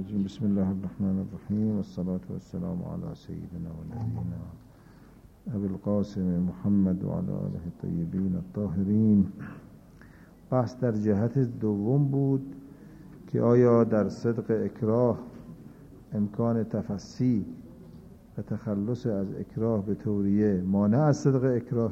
الرجيم بسم الله الرحمن الرحيم والصلاة والسلام على سيدنا ونبينا أبي القاسم محمد وعلى آله الطيبين الطاهرين. بحث در جهت دوم بود که آیا در صدق اکراه امکان تفصیل و تخلص از اکراه به طوریه مانع از صدق اکراه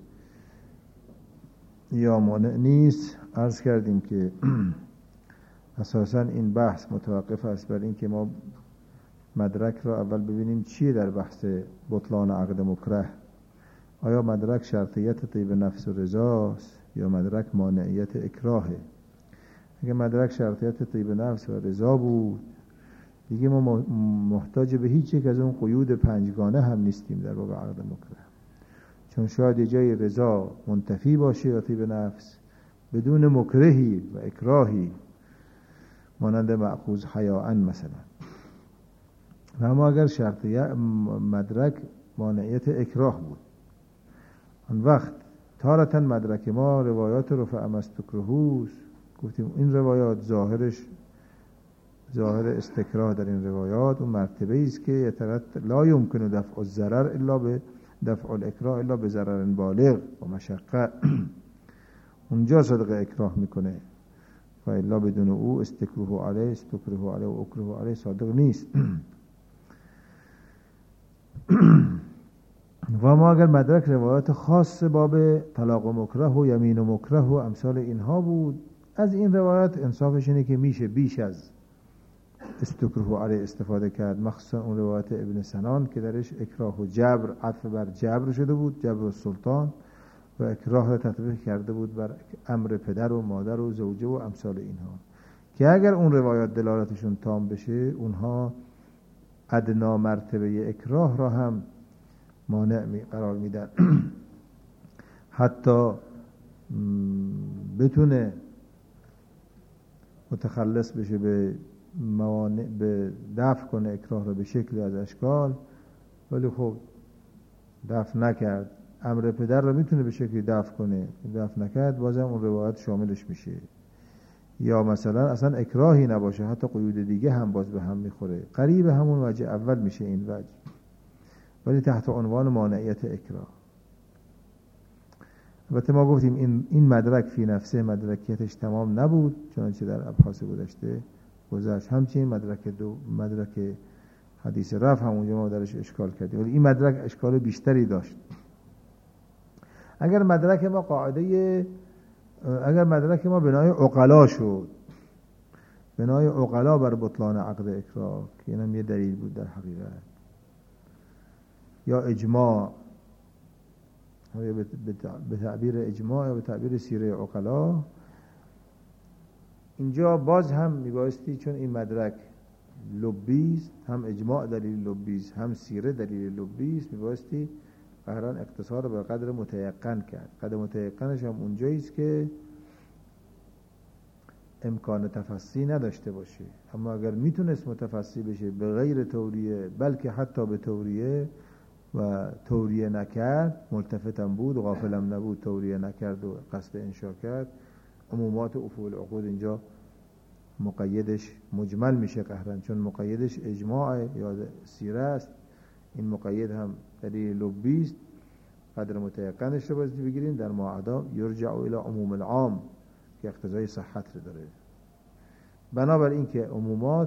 یا مانع نیست. عرض کردیم که اساساً این بحث متوقف است بر این که ما مدرک را اول ببینیم چیه در بحث بطلان عقد مکره. آیا مدرک شرطیت طیب نفس و رضاست یا مدرک مانعیت اکراهه؟ اگه مدرک شرطیت طیب نفس و رضا بود دیگه ما محتاج به هیچ یک از اون قیود پنجگانه هم نیستیم در باب عقد مکره، چون شاید یه جای رضا منتفی باشه یا طیب نفس بدون مکرهی و اکراهی، مانند مأخوذ حیاءً مثلا. و اما اگر شرطیت مدرک مانعیت اکراه بود، آن وقت تارة مدرک ما روایات رفع مستکرهوس، گفتیم این روایات ظاهر استکراه در این روایات اون مرتبه است که لا یمکن دفع الضرر الا به دفع الاکراه الا به ضرر بالغ و مشقه. اونجا صدق اکراه میکنه و الا بدون او استکره علیه و اکره علیه صادق نیست. و ما اگر مدرک روایات خاص باب طلاق و مکره و یمین و مکره و امثال اینها بود، از این روایات انصافش اینه که میشه بیش از استکره علیه استفاده کرد، مخصوصا اون روایت ابن سنان که درش اکراه و جبر عطف بر جبر شده بود، جبر و سلطان، و اکراه را تطبیق کرده بود بر امر پدر و مادر و زوجه و امثال اینها، که اگر اون روایات دلالتشون تام بشه اونها ادنا مرتبه اکراه را هم مانع قرار میدن. حتی بتونه متخلص بشه به موانع، به دفع کنه اکراه را به شکلی از اشکال، ولی خب دفع نکرد. امر پدر را میتونه به شکلی دفع کنه، دفع نکرد، بازم اون روایت شاملش میشه. یا مثلا اصلا اکراهی نباشه، حتی قیود دیگه هم باز به هم میخوره، قریب همون وجه اول میشه این وجه، ولی تحت عنوان مانعیت اکراه. البته ما گفتیم این مدرک فی نفسه مدرکیتش تمام نبود، چنانچه در ابحاث گذشت. همچنین مدرک حدیث رفع همونجا ما درش اشکال کردیم، ولی این مدرک اشکال بیشتری داشت. اگر مدرک ما بنای عقلا شد، بنای عقلا بر بطلان عقد اکراه، که اینم یه دلیل بود در حقیقت، یا اجماع، به تعبیر اجماع یا به تعبیر سیره عقلا، اینجا باز هم میبایستی، چون این مدرک لبیست، هم اجماع دلیل لبیست هم سیره دلیل لبیست، میبایستی قهران اقتصار به قدر متیقن کرد. قدر متیقنش هم اونجاییست که امکان تفصیل نداشته باشه، اما اگر میتونست متفصیل بشه به غیر توریه، بلکه حتی به توریه و توریه نکرد، ملتفتم بود و غافلم نبود، توریه نکرد و قصد انشا کرد، عمومات افعال عقود اینجا مقیدش مجمل میشه قهرن، چون مقیدش اجماع یا سیره است. این مقید هم دلیل لبیست، قدر متیقنش رو باید بگیریم. در معادا یرجع الی عموم العام که اقتضای صحت رو داره. بنابراین که عمومات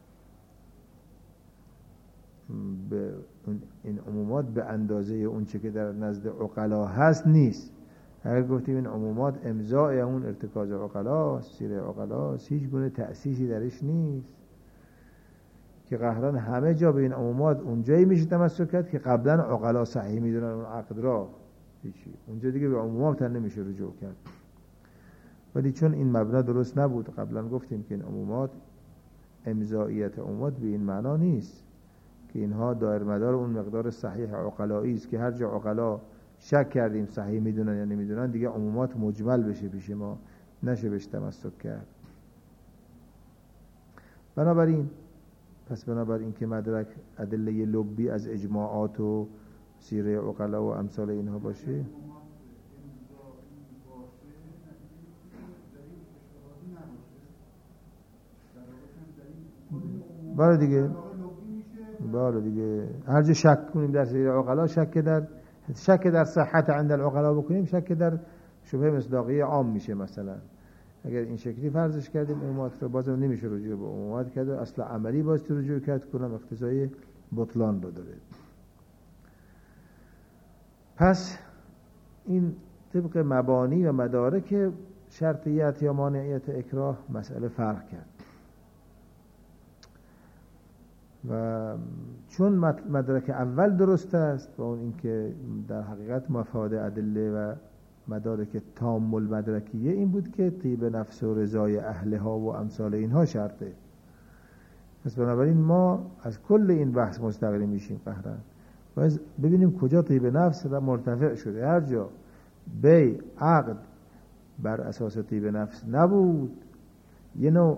این عمومات به اندازه اون چه که در نزد عقلا هست نیست. اگر گفتیم این عمومات امضاء اون ارتکاز عقلا، سیر عقلا، هیچ گونه تأسیسی درش نیست که قهران همه جا به این عمومات اونجایی میشه تمسک کرد که قبلا عقلا صحیح میدونن اون عقد را، هیچی اونجا دیگه به عمومات نمیشه رجوع کرد. ولی چون این مبنا درست نبود، قبلا گفتیم که این عمومات، امضائیت عمومات به این معنا نیست که اینها دایر مدار اون مقدار صحیح عقلایی است که هر جا عقلا شک کردیم صحیح میدونن یا نمیدونن دیگه عمومات مجمل بشه پیش ما، نشه بهش تمسک کرد. بنابراین که مدرک ادله لبی از اجماعات و سیره عقلا و امثال اینها باشه، بله دیگه هر جا شک کنیم در سیر عقلا، شک در صحت عند العقلا بکنیم، شک در شبهه مصداقیه عام میشه. مثلا اگر این شکلی فرضش کردیم عمومات رو، بازم نمیشه رجوع به عمومات کرد، اصل عملی باز رجوع کرد کنم اقتضای بطلان رو داره. پس این طبق مبانی و مدارک شرطیت یا مانعیت اکراه مسئله فرق کرد. و چون مدرک اول درست است با اون اینکه در حقیقت مفاد ادله و مدارک تام المدرکیه این بود که طیب نفس و رضای اهلها و امثال اینها شرطه. پس بنابراین ما از کل این بحث مستقلی میشیم قهرن و ببینیم کجا طیب نفس و مرتفع شده. هر جا بی عقد بر اساس طیب نفس نبود، یه نوع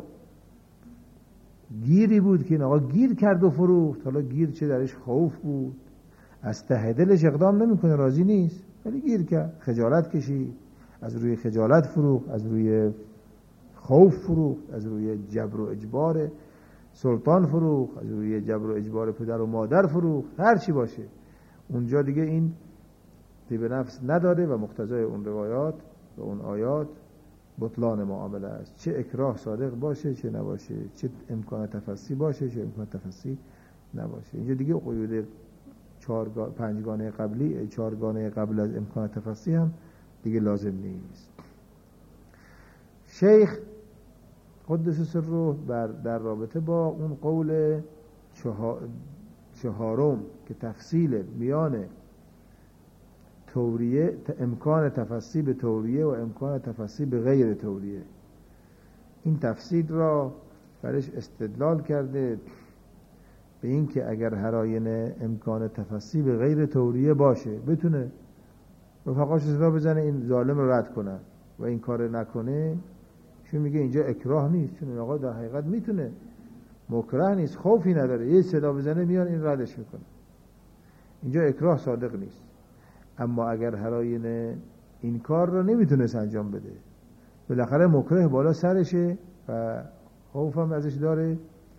گیری بود که این آقا گیر کرد و فروخت، حالا گیر چه درش خوف بود، از ته دلش اقدام نمیکنه، راضی نیست ولی گیر کرد، خجالت کشید، از روی خجالت فروخت، از روی خوف فروخت، از روی جبر و اجبار سلطان فروخت، از روی جبر و اجبار پدر و مادر فروخت، هر چی باشه اونجا دیگه این طیب نفس نداره و مقتضای اون روایات و اون آیات بطلان معامله است. چه اکراه صادق باشه چه نباشه، چه امکان تفصیل باشه چه امکان تفصیل نباشه. اینجا دیگه قیود پنجگانه قبلی، چهارگانه قبل از امکان تفصیل هم دیگه لازم نیست. شیخ قدس سره در رابطه با اون قول چهارم که تفصیل میان توریه، امکان تفصیل به توریه و امکان تفصیل به غیر توریه، این تفصیل را برش استدلال کرده به این که اگر هر آینه امکان تفصیل به غیر توریه باشه بتونه رفقاش صدا بزنه این ظالم رو رد کنه و این کار نکنه، چون میگه اینجا اکراه نیست، چون این آقا در حقیقت میتونه، مکره نیست، خوفی نداره، یه صدا بزنه میان این ردش میکنه، اینجا اکراه صادق نیست. اما اگر هر آینه این کار رو نمیتونه انجام بده، بالاخره مکره بالا سرشه و خوف هم ازش داره،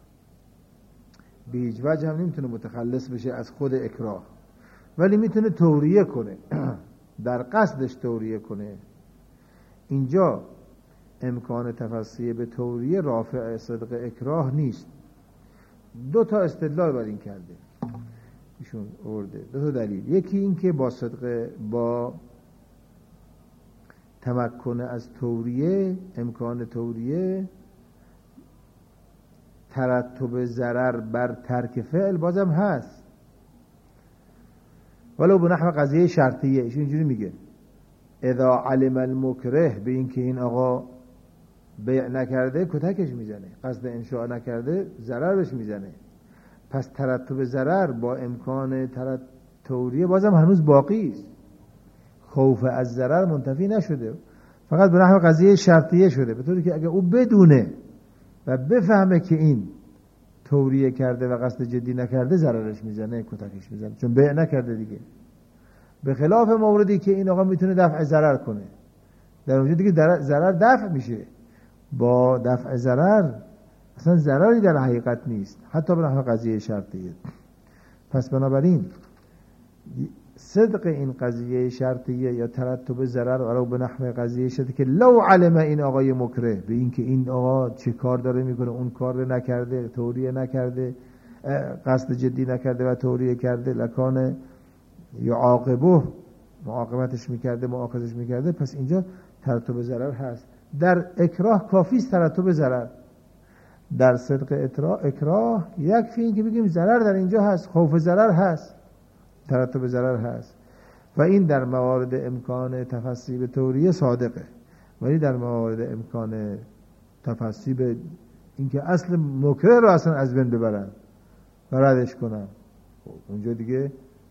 به هیچ وجه هم نمیتونه متخلص بشه از خود اکراه، ولی میتونه توریه کنه در قصدش توریه کنه. اینجا امکان تفصیل به توریه رافع صدق اکراه نیست. دو تا استدلال بر این کرده ایشون آورده، دو تا دلیل. یکی این که با صدق، با تمکن از توریه، امکان توریه، ترتب ضرر بر ترک فعل بازم هست، ولو به نحو قضیه شرطیه. ایشون اینجوری میگه اذا علم المکره، به این که این آقا بیع نکرده کتکش میزنه، قصد انشاء نکرده ضرر بهش میزنه، پس ترتب ضرر با امکان توریه بازم هنوز باقی است، خوف از ضرر منتفی نشده، فقط به نحو قضیه شرطیه شده، به طوری که اگه او بدونه و بفهمه که این توریه کرده و قصد جدی نکرده ضررش میزنه، کتکش میزنه، چون بیع نکرده دیگه. به خلاف موردی که این آقا میتونه دفع ضرر کنه، در اونجا دیگه ضرر دفع میشه، با دفع ضرر اصلا ضرری در حقیقت نیست، حتی به نحو قضیه شرطیه. پس بنابراین صدق این قضیه شرطیه یا ترتب ضرر ولو به نحو قضیه شرطیه که لو علم این آقای مکره، به این که این آقا چه کار داره میکنه، اون کار رو نکرده، توریه نکرده، قصد جدی نکرده و توریه کرده، لکان یعاقبه، معاقبتش میکرده، مؤاخذش میکرده، پس اینجا ترتب ضرر هست. در اکراه کافی است ترتب ضرر، در صدق اکراه یکفی این که بگیم ضرر در اینجا هست، خوف ضرر هست، ترتب ضرر هست، و این در موارد امکان تفصیل به توریه صادقه، ولی در موارد امکان تفصیل به اینکه اصل مکره رو اصلا از بین ببرن و ردش کنن، اونجا دیگه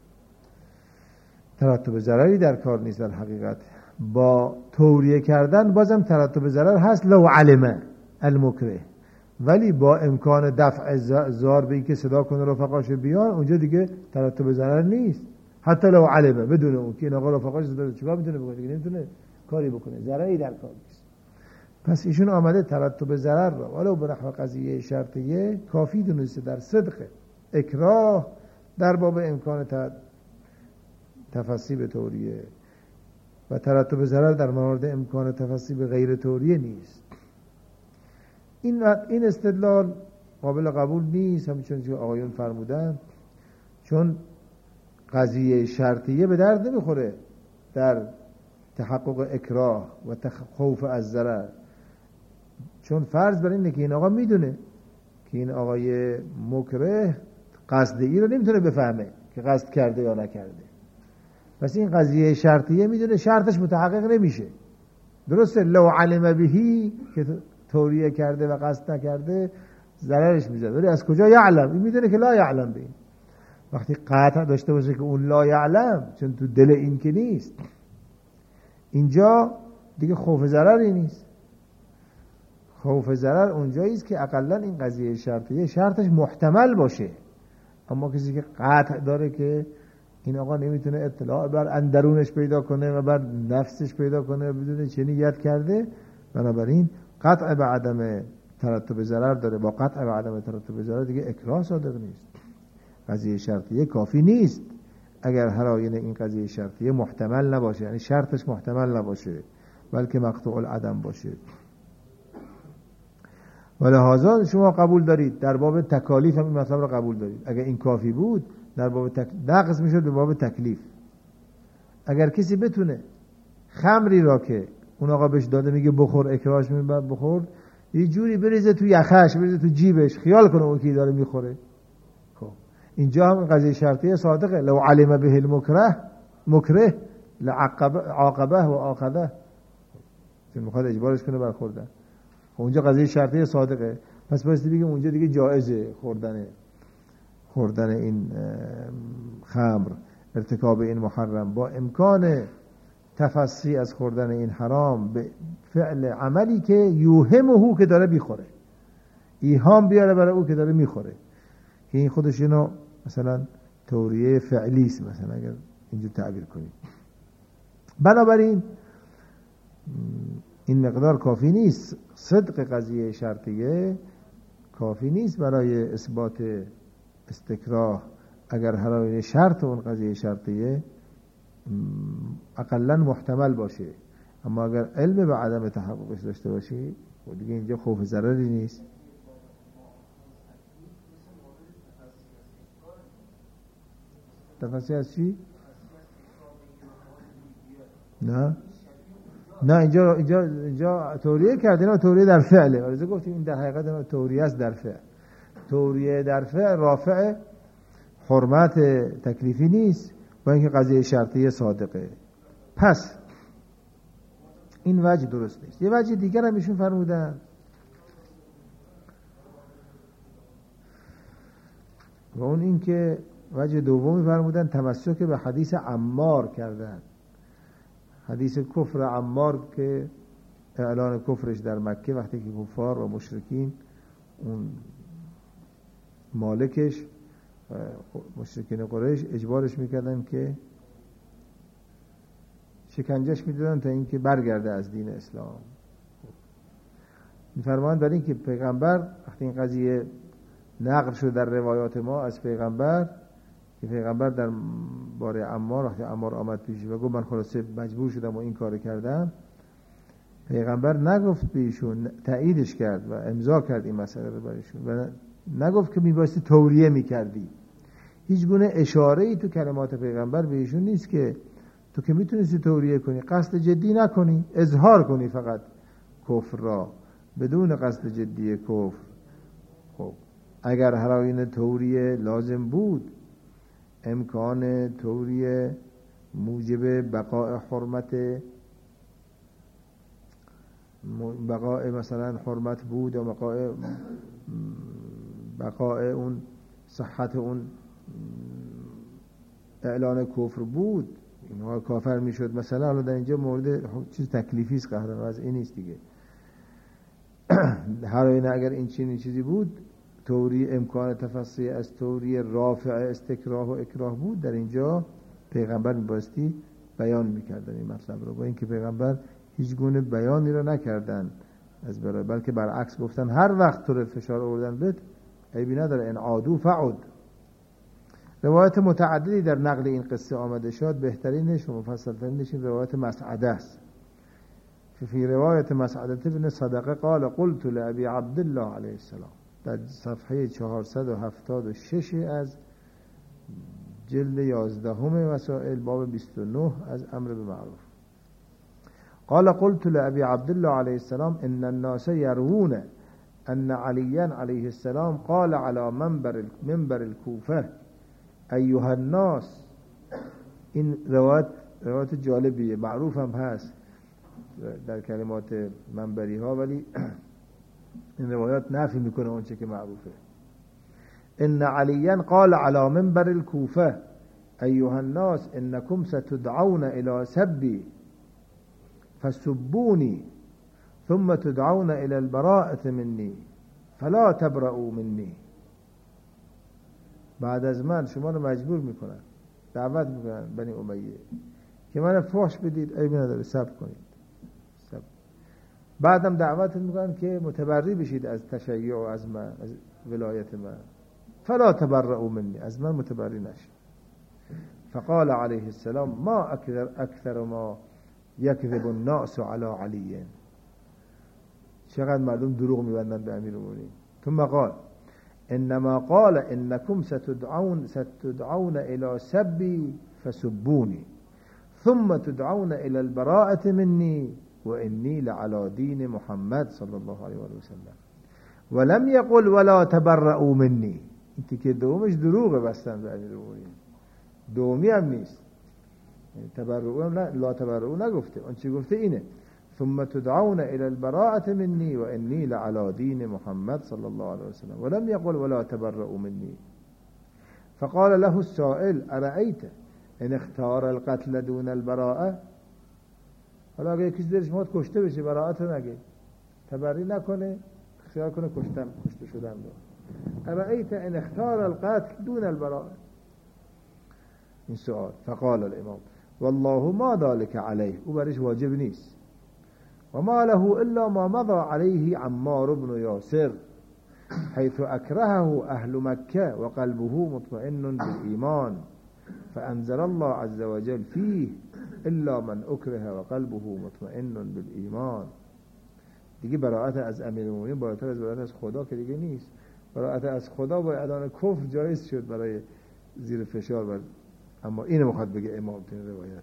ترتب ضرری در کار نیست. در حقیقت با توریه کردن بازم ترتب ضرر هست لو علم المکره، ولی با امکان دفع ضرر به این که صدا کنه رفقاش بیان، اونجا دیگه ترتب ضرر نیست، حتی لو علمه، بدون اون که این آقا رفقاش صدا چیکار میتونه بکنه، دیگه نمیتونه کاری بکنه، ضرری در کار نیست. پس ایشون آمده ترتب ضرر را ولو به نحو قضیه شرطیه کافی دونسته در صدق اکراه در باب امکان تفصیل توریه و ترتب ضرر در مورد امکان تفصیل غیر توریه نیست. این استدلال قابل قبول نیست، همچون که آقایون فرمودن، چون قضیه شرطیه به درد نمیخوره در تحقق اکراه و خوف از ضرر، چون فرض بر اینه که این آقا میدونه که این آقای مکره قصد ای رو نمیتونه بفهمه که قصد کرده یا نکرده. پس این قضیه شرطیه میدونه شرطش متحقق نمیشه. درسته لو علم بهی که توریه کرده و قصد نکرده ضررش میزد، ولی از کجا یعلم؟ این میدونه که لا یعلم به این. وقتی قطع داشته باشه که اون لا یعلم، چون تو دل این که نیست، اینجا دیگه خوف ضرری نیست. خوف ضرر اونجایی است که اقلا این قضیه شرطیه شرطش محتمل باشه. اما کسی که قطع داره که این آقا نمیتونه اطلاع بر اندرونش پیدا کنه و بر نفسش پیدا کنه و بدونه چه نیت کرده، بنابراین قطع به عدم ترتب ضرر داره. با قطع به عدم ترتب ضرر دیگه اکراه صادق نیست. قضیه شرطیه کافی نیست اگر هر آینه این قضیه شرطیه محتمل نباشه، یعنی شرطش محتمل نباشه بلکه مقطوع العدم باشه. ولهذا شما قبول دارید در باب تکالیف هم این مطلب رو قبول دارید. اگر این کافی بود در باب نقض میشد به باب تکلیف. اگر کسی بتونه خمری را که اون آقا بهش داده میگه بخور، اکراهش میگه بخور، یه جوری بریزه تو یخش، بریزه تو جیبش، خیال کنه اون کی داره میخوره. خب اینجا هم قضیه شرطیه صادقه. لو علم به المکره لعاقبه و آخذه، چون میخواد اجبارش کنه بر خوردن. اونجا قضیه شرطیه صادقه. پس بایستی بگیم اونجا دیگه جایزه خوردن این خمر، ارتکاب این محرم با امکان تفصی از خوردن این حرام به فعل عملی که یوهمه که داره میخوره، ایهام بیاره برای او که داره میخوره، که این خودش اینو مثلا توریه فعلی است، مثلا اگر اینجور تعبیر کنید. بنابراین این مقدار کافی نیست، صدق قضیه شرطیه کافی نیست برای اثبات استکراه اگر هر آینه شرط اون قضیه شرطیه اقلا محتمل باشه. اما اگر علم به عدم تحققش داشته باشی و دیگه اینجا خوف ضرری نیست. تفصیل از چی؟ نه اینجا توریه کردین و توریه در فعله، ولی گفتیم این در حقیقت توریه است در فعل. توریه در فعل رافع حرمت تکلیفی نیست با اینکه قضیه شرطیه صادقه. پس این وجه درست نیست. یه وجه دیگر هم ایشون فرمودن و اون این که وجه دومی فرمودن تمسک به حدیث عمار کردن، حدیث کفر عمار که اعلان کفرش در مکه وقتی که کفار و مشرکین اون مالکش مشرکین قریش اجبارش میکردن که شکنجهش میدادن تا اینکه برگرده از دین اسلام. میفرمایند برای اینکه پیغمبر وقتی این قضیه نقل شد در روایات ما از پیغمبر که پیغمبر در باره عمار وقتی عمار آمد پیش و گفت من خلاصه مجبور شدم و این کار کردم، پیغمبر نگفت به ایشون، تاییدش کرد و امضا کرد این مسئله رو برایشون و نگفت که میبایستی توریه میکردی. هیچ گونه اشاره‌ای تو کلمات پیغمبر به ایشون نیست که تو که میتونستی توریه کنی قصد جدی نکنی، اظهار کنی فقط کفر را بدون قصد جدی کفر. خب اگر هر آینه توریه لازم بود، امکان توریه موجب بقاء حرمت مثلا حرمت بود و بقاء اون صحت اون اعلان کفر بود، اینها کافر میشد مثلا. حالا در اینجا مورد چیز تکلیفی است، قهر از این نیست دیگه. هر آینه اگر این چیزی بود، توری امکان تفصیل از توری رافع استکراه و اکراه بود، در اینجا پیغمبر میبایستی بیان میکردن این مطلب رو، با اینکه پیغمبر هیچ گونه بیانی رو نکردن از برای، بلکه برعکس گفتن هر وقت تو فشار آوردن بهت عیبی نداره، ان عادو فعد. روایت متعددی در نقل این قصه آمده شد، بهترینش و مفصل‌ترینش این روایت مسعده است. فی روایت مسعده بن صدقه قال قلت لأبي عبدالله علیه السلام، در صفحه 476 از جلد 11 مسائل باب 29 از امر بالمعروف. قال قلت لأبي عبدالله علیه السلام ان الناس يروون ان عليا علیه السلام قال على منبر الكوفه ایها الناس. این روایت جالبیه، معروف هم هست در کلمات منبری ها، ولی این روایات نفی میکنه اون چه که معروفه. ان عليا قال على منبر الكوفه ایها الناس انكم ستدعون الى سبي فسبوني ثم تدعون الى البراءة مني فلا تبرؤوا مني. بعد از من شما رو مجبور میکنن، دعوت میکنن بنی امیه که من فحش بدید، عیبی نداره، صبر کنید. بعدم دعوت میکنن که متبری بشید از تشیع و از من، از ولایت من. فلا تبرؤوا مني، از من متبری نشید. فقال علیه السلام ما اکثر ما یکذب الناس علی علی. چقدر مردم دروغ میبندن به امیرالمومنین. ثم قال انما قال انکم ستدعون الى سبی فسبونی ثم تدعون الى البراءة مني واني لعلى دین محمد صلی الله علیه و سلم ولم يقل ولا تبرؤوا مني. این تیکه دومش دروغه بستن به امیرالمومنین، دومی هم نیست. تبرؤ هم لا تبرؤ نگفته، اون چی گفته اینه ثم تدعون الى البراءة مني واني لعلى دين محمد صلى الله عليه وسلم ولم يقل ولا تبرؤوا مني. فقال له السائل ارأيت ان اختار القتل دون البراءة. حالا اگه کسی دلش میخواد کشته بشه براءت رو نگه، تبری نکنه، اختیار کنه کشته شدن رو. ارأيت ان اختار القتل دون البراءة. این سؤال. فقال الامام والله ما ذلك عليه، او برش واجب نیست. وما له الا ما مضى عليه عمار بن ياسر حيث اكرهه اهل مكة وقلبه مطمئن بالإيمان فانزل الله عز وجل فيه الا من اكره وقلبه مطمئن بالإيمان. دیگه براءت از امیرالمومنین بالاتر از براءت از خدا که دیگه نیست. براءت از خدا با اعلان کفر جایز شد برای زیر فشار بر، اما اینو میخواد بگه امام تو روایت.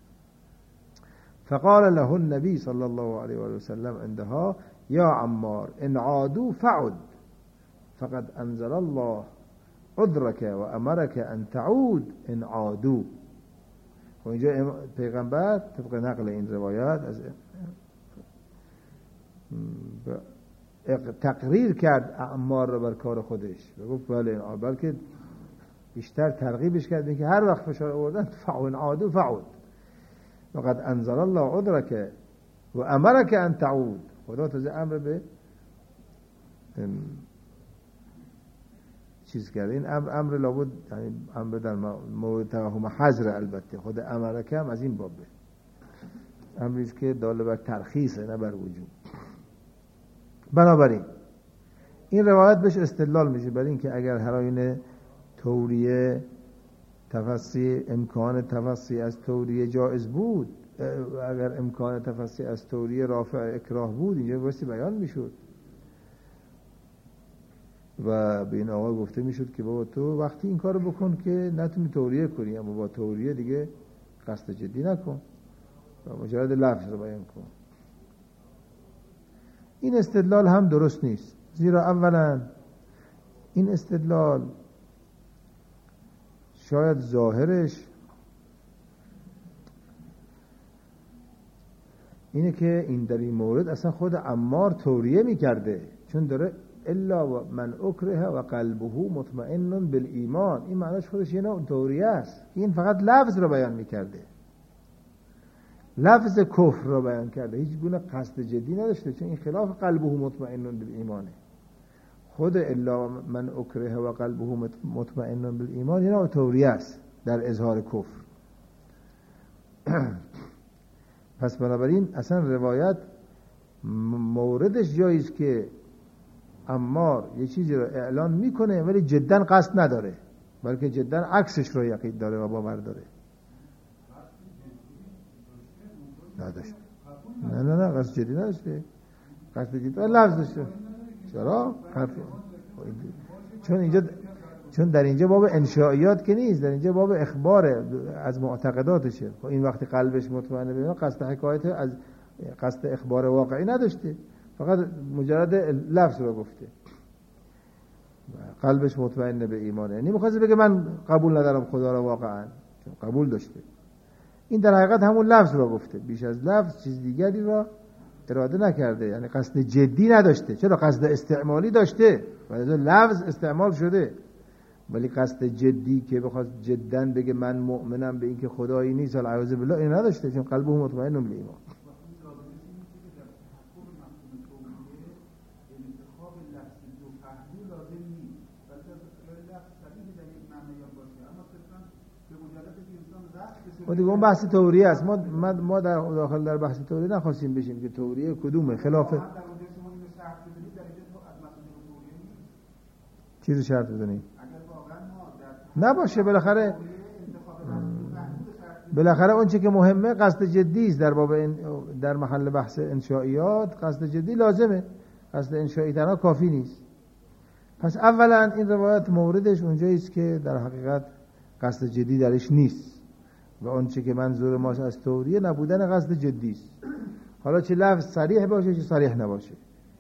فقال له النبي صلى الله عليه وسلم عندها يا عمار ان عادوا فعد فقد انزل الله عذرك وامرك ان تعود ان عادوا. و اینجا پیغمبر طبق نقل این روایت از تقریر کرد عمار رو بر کار خودش و گفت بله، بلکه بیشتر ترغیبش کرد که هر وقت فشار آوردن فعن عادو فعود وقد انزل الله عذرك و امرك ان تعود. خدا تازه امر به چیز کرده. این امر لابد، یعنی امر در مورد توهم حظر، البته خود امرک هم از این بابه، امریست که داله بر ترخیصه نه بر وجوب. بنابراین این روایت بهش استدلال میشه برای اینکه اگر هراین توریه تفسیر امکان تفسیر از توریه جایز بود، اگر امکان تفسیر از توریه رافع اکراه بود، اینجا بایستی بیان میشد و به این آقا گفته میشد که بابا تو وقتی این کارو بکن که نتونی توریه کنی، اما با توریه دیگه قصد جدی نکن و مجرد لفظ رو بیان کن. این استدلال هم درست نیست، زیرا اولا این استدلال شاید ظاهرش اینه که این در این مورد اصلا خود عمار توریه میکرده، چون داره الا من اکره و قلبه مطمئن بالایمان. این معنیش خودش یه نوع توریه است. این فقط لفظ رو بیان میکرده، لفظ کفر رو بیان کرده، هیچ گونه قصد جدی نداشته، چون این خلاف قلبه مطمئن بالایمانه. خود الا من اکره و قلبه مطمئن بالایمان یه نوع توریه است در اظهار کفر. پس بنابراین اصلا روایت موردش جایی است که عمار یه چیزی رو اعلان میکنه ولی جدا قصد نداره، بلکه جدا عکسش رو یقین داره و باور داره. نداشت. نه قصد جدی نداشته، قصد جدی لفظ داشته. چرا؟ چون در اینجا باب انشائیات که نیست، در اینجا باب اخباره از معتقداتشه. این وقتی قلبش مطمئنه به اینا قصد حکایت از قصد اخبار واقعی نداشته، فقط مجرد لفظ رو گفته. قلبش مطمئنه به ایمانه، یعنی می‌خواد بگه من قبول ندارم خدا رو واقعا، چون قبول داشته. این در حقیقت همون لفظ رو گفته، بیش از لفظ چیز دیگری رو اراده نکرده، یعنی قصد جدی نداشته. چرا؟ قصد استعمالی داشته و لفظ استعمال شده، ولی قصد جدی که بخواد جداً بگه من مؤمنم به این که خدایی نیست الاعوذ بالله این نداشته، چون قلبه مطمئن به ایمان. و دیگه اون بحث توریه است. ما داخل در بحث توریه نخواستیم بشیم که توریه کدومه، خلاف چیزو شرط بزنیم نباشه. بالاخره اون چه که مهمه قصد جدی است. در باب در محل بحث انشائیات قصد جدی لازمه، قصد انشائی تنها کافی نیست. پس اولا این روایت موردش اونجایی است که در حقیقت قصد جدی درش نیست و اون چه که منظور ماست از توریه نبودن قصد جدی است. حالا چه لفظ صریح باشه چه صریح نباشه،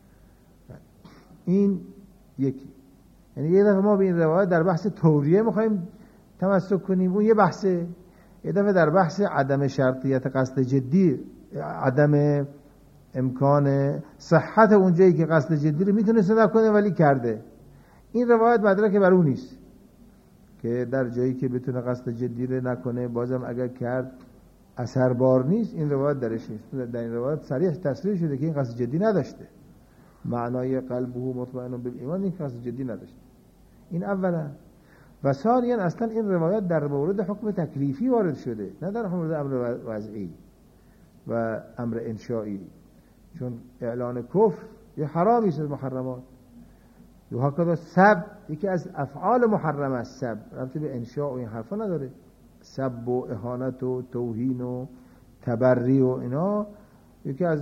این یکی. یعنی یه دفعه ما به این روایت در بحث توریه میخوایم تمسک کنیم، اون یه بحثه. یه دفعه در بحث عدم شرطیت قصد جدی، عدم امکان صحت اونجایی که قصد جدی رو میتونست نکنه ولی کرده، این روایت مدرک بر اون نیست که در جایی که بتونه قصد جدی رو نکنه بازم اگر کرد اثربار نیست. این روایت درش نیست. در این روایت صریح تصریح شده که این قصد جدی نداشته. معنای قلبه مطمئن بالایمان این قصد جدی نداشته. این اولا. و ثانیا اصلا این روایت در مورد حکم تکلیفی وارد شده، نه در مورد امر وضعی و امر انشائی، چون اعلان کفر یه حرامی است از محرمات. و هکذا سب یکی از افعال محرم است. سب ربطی به انشاء و این حرفا نداره. سب و اهانت و توهین و تبری و اینا یکی از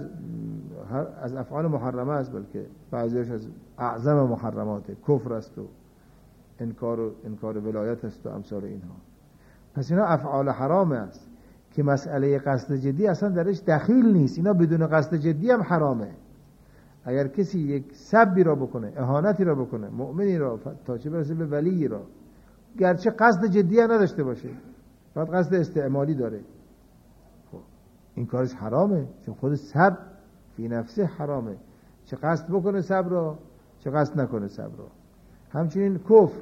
افعال محرمه است، بلکه بعضیش از اعظم محرمات کفر است و انکار ولایت است و امثال اینها. پس اینا افعال حرام است که مسئله قصد جدی اصلا درش دخیل نیست. اینا بدون قصد جدی هم حرامه. اگر کسی یک سبی را بکنه، اهانتی را بکنه، مؤمنی را تا چه برسه به ولی را، گرچه قصد جدی نداشته باشه، فقط قصد استعمالی داره، خب این کارش حرامه، چون خود سب فی نفسه حرامه. چه قصد بکنه سب را، چه قصد نکنه سب را. همچنین کفر،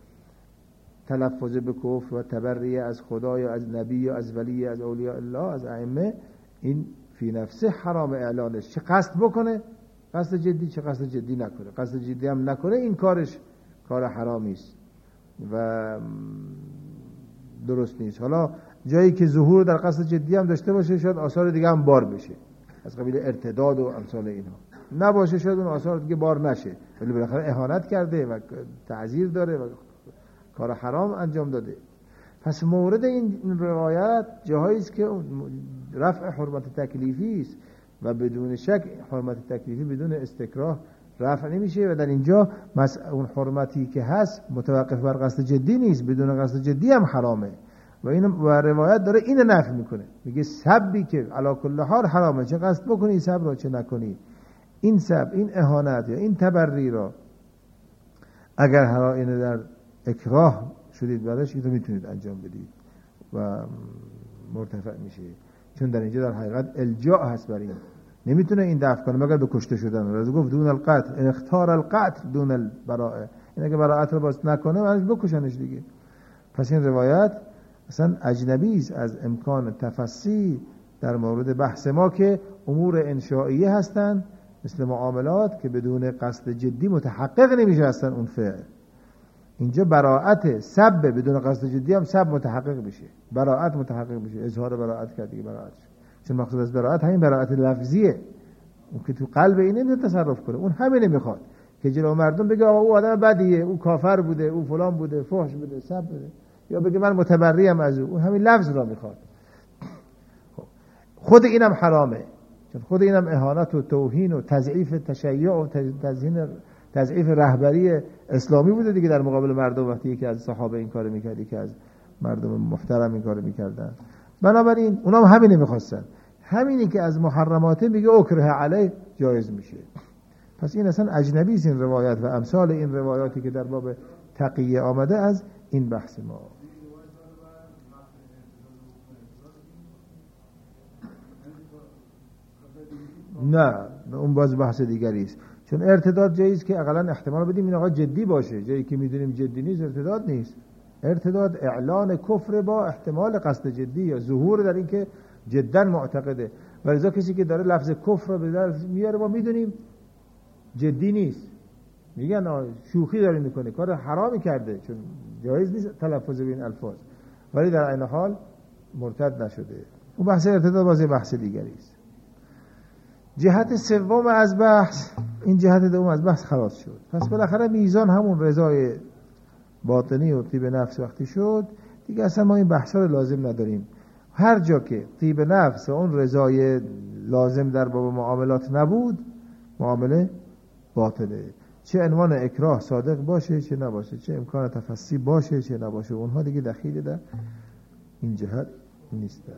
تلفظ به کفر و تبریه از خدا یا از نبی یا از ولی یا از اولیاء الله، از ائمه، این فی نفسه حرام اعلانش. چه قصد بکنه، قصد جدی، چه قصد جدی نکنه. قصد جدی هم نکنه این کارش کار حرامی است و درست نیست. حالا جایی که ظهور در قصد جدی هم داشته باشه شاید آثار دیگه هم بار بشه، از قبیل ارتداد و امثال اینها. نباشه شاید اون آثار دیگه بار نشه، ولی بالاخره اهانت کرده و تعزیر داره و کار حرام انجام داده. پس مورد این روایت جاهایی است که رفع حرمت تکلیفی است و بدون شک حرمت تکلیفی بدون استکراه رفع نمیشه و در اینجا اون حرمتی که هست متوقف بر قصد جدی نیست، بدون قصد جدی هم حرامه و این روایت داره اینو نفی میکنه. میگه سبی که علی کل حال حرامه، چه قصد بکنی سب را چه نکنی، این سب، این اهانت یا این تبری را اگر اینو در اکراه شدید برش، اینو میتونید انجام بدید و مرتفع میشه، چون در اینجا در حقیقت الجاء هست بر این. نمیتونه این دفع کنه مگر به کشته شدن. رضا گفت دون القتل، ان اختار القتل دون البراءه، این اگه براءت رو باز نکنه معنیش بکشنش دیگه. پس این روایت اصلا اجنبی است از امکان تفصیل در مورد بحث ما که امور انشائیه هستند، مثل معاملات که بدون قصد جدی متحقق نمیشه اصلا اون فعل. اینجا براءت سب بدون قصد جدی هم سب متحقق بشه، براءت متحقق بشه، اظهار براءت کرد دیگه براءت شد. چون مقصود از براءت همین براءت لفظیه، اون که تو قلب اینه نمیتونه تصرف کنه. اون همینه میخواد که جلو مردم بگه آقا او آدم بدیه، او کافر بوده، او فلان بوده، فحش بوده، سب بوده، یا بگه من متبرئم از او. اون همین لفظ را میخواد. خود اینم حرامه، چون خود اینم اهانت و توهین و تضعیف تشیع و تضعیف رهبری اسلامی بوده دیگه در مقابل مردم. وقتی یکی از صحابه این کارو میکرد، یکی از مردم محترم این کارو میکردن، بنابراین اونا هم همینه میخواستن. همینی که از محرماته میگه اکره علی جایز میشه. پس این اصلا اجنبی است این روایت و امثال این روایاتی که در باب تقیه آمده از این بحث ما. نه اون باز بحث دیگری است، چون ارتداد جایز که اقلا احتمال بدیم این آقا جدی باشه. جایی که میدونیم جدی نیست ارتداد نیست. ارتداد اعلان کفر با احتمال قصد جدی یا ظهور در این که جدا معتقده. ولذا کسی که داره لفظ کفر رو به در میاره ما میدونیم جدی نیست، میگن شوخی داره میکنه، کار حرامی کرده، چون جایز نیست تلفظ به این الفاظ، ولی در عین حال مرتد نشده. اون بحث ارتداد باز بحث دیگری است. جهت سوم از بحث، این جهت دوم از بحث خلاص شد. پس بالاخره میزان همون رضای باطنی و طیب نفس وقتی شد دیگه اصلا ما این بحثا رو لازم نداریم. هر جا که طیب نفس و اون رضای لازم در باب معاملات نبود، معامله باطله، چه عنوان اکراه صادق باشه چه نباشه، چه امکان تفصیل باشه چه نباشه، اونها دیگه دخیل در این جهت نیستن.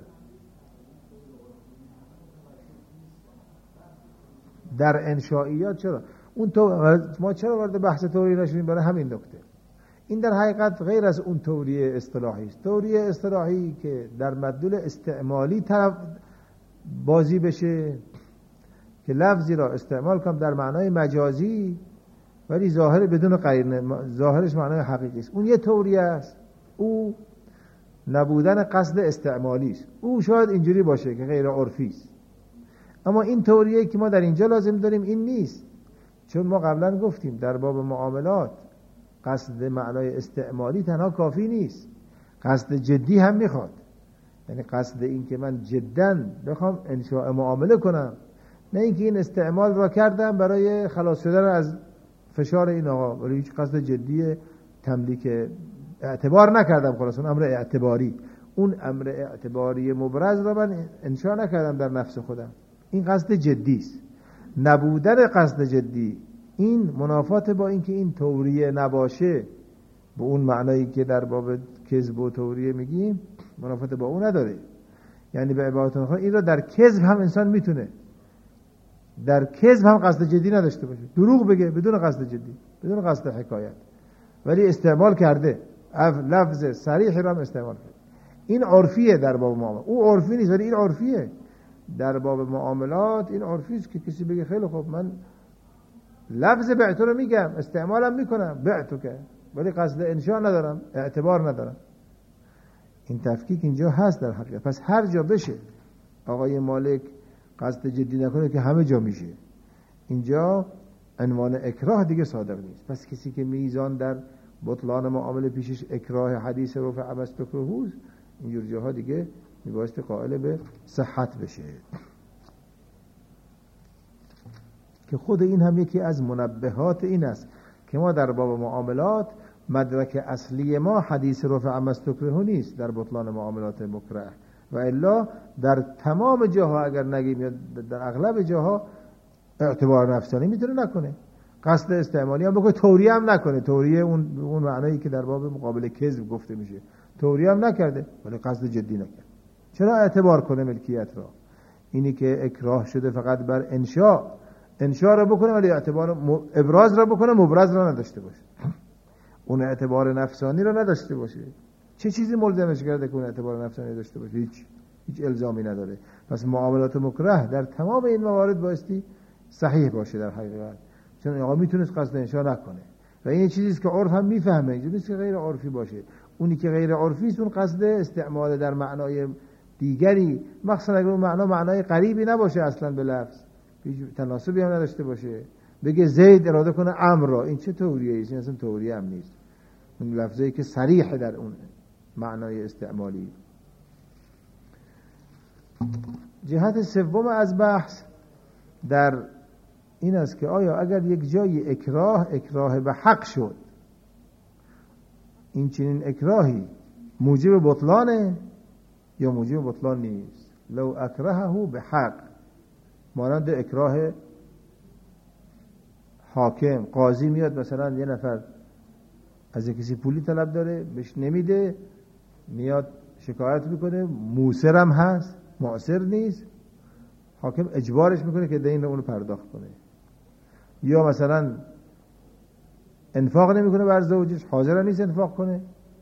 در انشائیات چرا اون ما چرا وارد بحث توریه نشدیم؟ برای همین نکته. این در حقیقت غیر از اون توریه اصطلاحی است. توریه اصطلاحی که در مدلول استعمالی طرف بازی بشه که لفظی را استعمال کنم در معنای مجازی ولی ظاهر بدون قرینه، ظاهرش معنای حقیقی است، اون یه توریه است. او نبودن قصد استعمالی است. او شاید اینجوری باشه که غیر عرفی است. اما این توریه که ما در اینجا لازم داریم این نیست، چون ما قبلا گفتیم در باب معاملات قصد معنای استعمالی تنها کافی نیست، قصد جدی هم میخواد. یعنی قصد این که من جداً بخوام انشاء معامله کنم، نه اینکه این استعمال را کردم برای خلاص شدن از فشار این آقا، ولی هیچ قصد جدی تملیک اعتبار نکردم. خلاص اون امر اعتباری، اون امر اعتباری مبرز را من انشاء نکردم در نفس خودم. این قصد جدی است. نبودن قصد جدی این منافات با این که این توریه نباشه، به اون معنایی که در باب کذب و توریه میگیم منافات با اون نداره. یعنی به عبارت آخر این را در کذب هم انسان میتونه در کذب هم قصد جدی نداشته باشه، دروغ بگه بدون قصد جدی، بدون قصد حکایت، ولی استعمال کرده، لفظ صریح را هم استعمال کرده. این عرفیه در باب معاملات. او عرفی نیست ولی این عرفیه در باب معاملات. این عرفی است که کسی بگه خیلی خوب من لفظ بعتو رو میگم، استعمالم میکنم، بعتو که، ولی قصد انشاء ندارم، اعتبار ندارم. این تفکیک اینجا هست در حقیقت. پس هر جا بشه آقای مالک قصد جدی نکنه که همه جا میشه. اینجا عنوان اکراه دیگه صادق نیست. پس کسی که میزان در بطلان معامله پیشش اکراه حدیث رفع عبس تکرهوز، اینجور جاها دیگه میبایستی قائل به صحت بشه. که خود این هم یکی از منبهات این است که ما در باب معاملات مدرک اصلی ما حدیث رفع عبس تکرهو نیست در بطلان معاملات مکره، و الا در تمام جاها اگر نگیم یا در اغلب جاها اعتبار نفسانی میتونه نکنه، قصد استعمالی هم بکنه، توریه هم نکنه. توریه اون معنایی که در باب مقابل کذب گفته میشه، توریه هم نکرده ولی قصد جدی نکرد. چرا اعتبار کنه ملکیت را؟ اینی که اکراه شده فقط بر انشاء را بکنه ولی اعتبار ابراز را بکنه، مبرز را نداشته باشه، اون اعتبار نفسانی را نداشته باشه. چه چیزی ملزمش کرده که اون اعتبار نفسانی داشته باشه؟ هیچ الزامی نداره. پس معاملات مکره در تمام این موارد بایستی صحیح باشه در حقیقت، چون آقا میتونست قصد انشاء نکنه و این چیزی است که عرف هم میفهمه، اینجوری نیست که غیر عرفی باشه. اونی که غیر عرفی است اون قصد استعمال در معنای دیگری، مخصوصا اگر اون معنای قریبی نباشه اصلا به لفظ، تناسبی هم نداشته باشه، بگه زید اراده کنه امر را، این چه توریه است؟ این اصلا توریه هم نیست. اون لفظی که صریح در اون معنای استعمالی. جهت سوم از بحث در این است که آیا اگر یک جای اکراه به حق شد، این چنین اکراهی موجب بطلانه یا موجب بطلان نیست؟ لو اکرهه به حق، مانند اکراه حاکم، قاضی میاد مثلا یه نفر از کسی پولی طلب داره بهش نمیده، میاد شکایت میکنه، موسرم هست معسر نیست، حاکم اجبارش میکنه که دین رو اونو پرداخت کنه. یا مثلا انفاق نمیکنه بر زوجش، حاضر نیست انفاق کنه،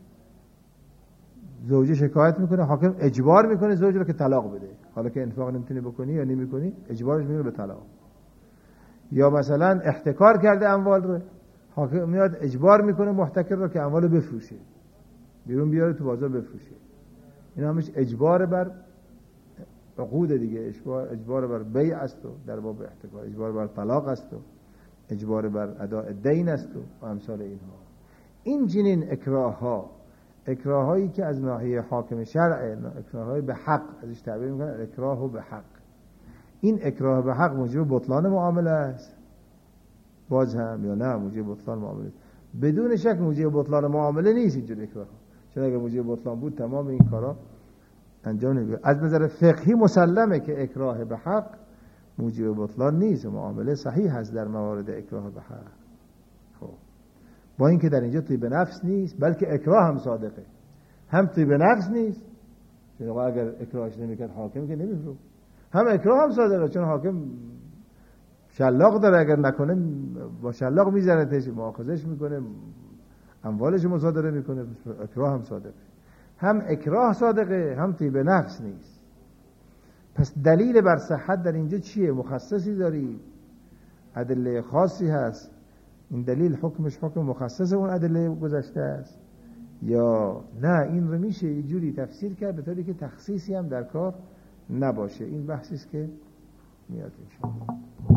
زوجه شکایت میکنه، حاکم اجبار میکنه زوج رو که طلاق بده، حالا که انفاق نمیتونی بکنی یا نمیکنی اجبارش میکنه به طلاق. یا مثلا احتکار کرده اموال رو، حاکم میاد اجبار میکنه محتکر رو که اموال رو بفروشه، بیرون بیاره تو بازار بفروشه. این همش اجبار بر عقود دیگه، اجبار بر بیع است و در باب احتکار اجبار بر طلاق است و اجبار بر اداء دین است و امثال اینها. این چنین اکراهایی که از ناحیه حاکم شرع، اکراههای به حق ازش تعبیر میکنن، اکراه به حق. این اکراه به حق موجب بطلان معامله است باز هم یا نه موجب بطلان معامله؟ بدون شک موجب بطلان معامله نیست اینجور اکراه، چون اگه موجب بطلان بود تمام این کارا انجام نمیشه. از نظر فقهی مسلمه که اکراه به حق موجب بطلان نیست، معامله صحیح هست در موارد اکراه به حق. خب با اینکه در اینجا طیب نفس نیست، بلکه اکراه هم صادقه، هم طیب نفس نیست، چون اگر اکراهش نمیکرد حاکم که نمیفروخت، هم اکراه هم صادقه چون حاکم شلاق داره، اگر نکنه با شلاق میزنه، مؤاخذش میکنه، اموالش مصادره میکنه. اکراه هم صادقه، هم اکراه صادقه هم طیب نفس نیست. پس دلیل بر صحت در اینجا چیه؟ مخصصی داری، ادله خاصی هست، این دلیل حکمش حکم مخصص اون ادله گذشته است یا نه؟ این رو میشه یه جوری تفسیر کرد به طوری که تخصیصی هم در کار نباشه. این بحثی است که میاد انشاءالله.